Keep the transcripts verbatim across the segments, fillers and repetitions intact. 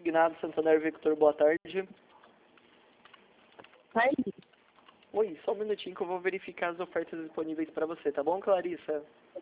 Consignado, Santander Victor, boa tarde. Oi. Oi, só um minutinho que eu vou verificar as ofertas disponíveis para você, tá bom, Clarissa?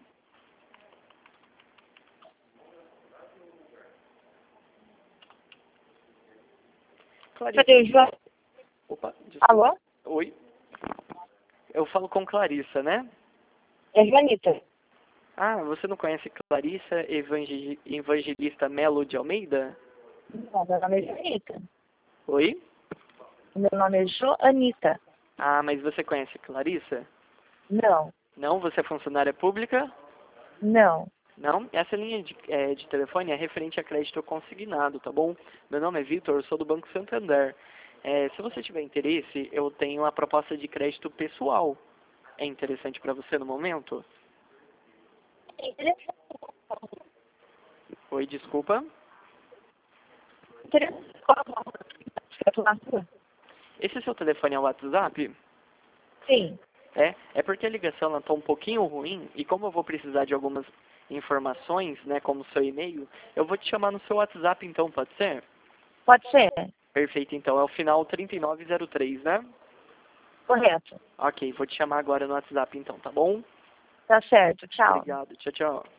Clarissa. Cadê o João? Opa, desculpa. Alô? Oi. Eu falo com Clarissa, né? É Joanita. Ah, você não conhece Clarissa Evangel- Evangelista Melo de Almeida? Não, meu nome é Joanita. Oi? Meu nome é Joanita. Ah, mas você conhece Clarissa? Não. Não? Você é funcionária pública? Não. Não? Essa linha de, é, de telefone é referente a crédito consignado, tá bom? Meu nome é Vitor, eu sou do Banco Santander. É, se você tiver interesse, eu tenho uma proposta de crédito pessoal. É interessante para você no momento? Interessante. Oi, desculpa. Interessante. Qual a nova? Escrito na sua? Esse seu telefone é o WhatsApp? Sim. É, é porque a ligação está um pouquinho ruim e como eu vou precisar de algumas informações, né, como seu e-mail, eu vou te chamar no seu WhatsApp então, pode ser? Pode ser. Perfeito, então, é o final trinta e nove zero três, né? Correto. Ok, vou te chamar agora no WhatsApp então, tá bom? Tá certo. Tchau. Obrigado, tchau, tchau.